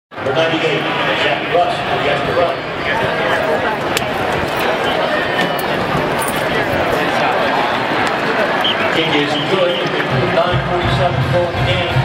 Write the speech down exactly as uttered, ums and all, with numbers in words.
Number ninety-eight, Jack Russ, he has to run. It is good. nine forty-seven to go in the game.